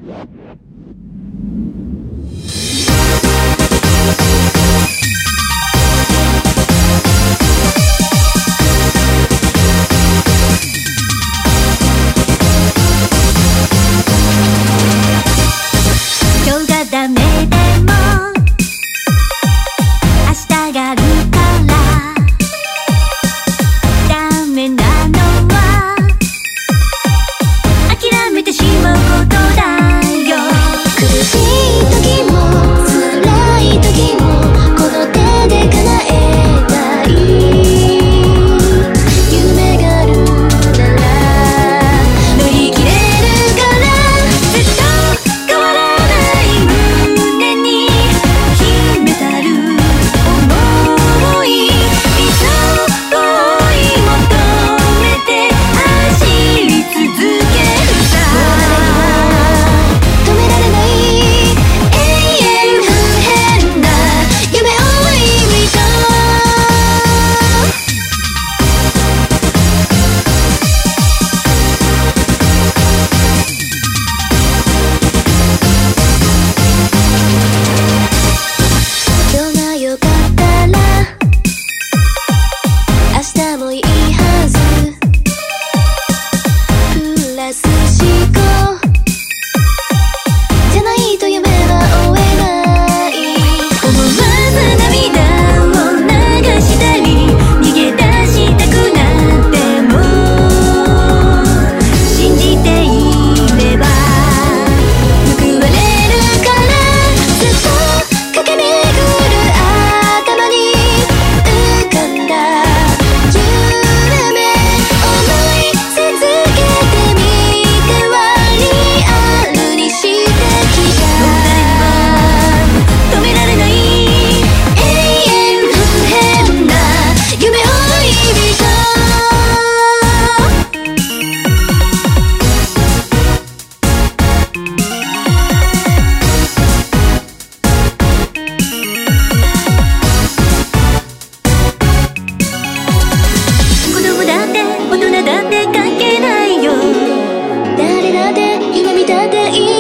今日がダメでも明日があるからダメなのは諦めてしまうことだよ。苦しい時も辛い時もこの手で叶えたい夢があるなら乗り切れるからずっと変わらない胸に秘めたる想い理想を追い求めて走り続けるさ。止められない永遠不変な夢追い人。今日が良かったら明日もいいはず。プラス思考じゃないと夢は追えない。思わず涙を流したり逃げ出したくなっても信じていれば報われるからずっと駆け巡る頭に浮かんだ夢思い続けてみてはリアルにしてきた。止められない永遠不変な夢追い人。子供だって大人だって関係ないよ。誰だって夢見たっていい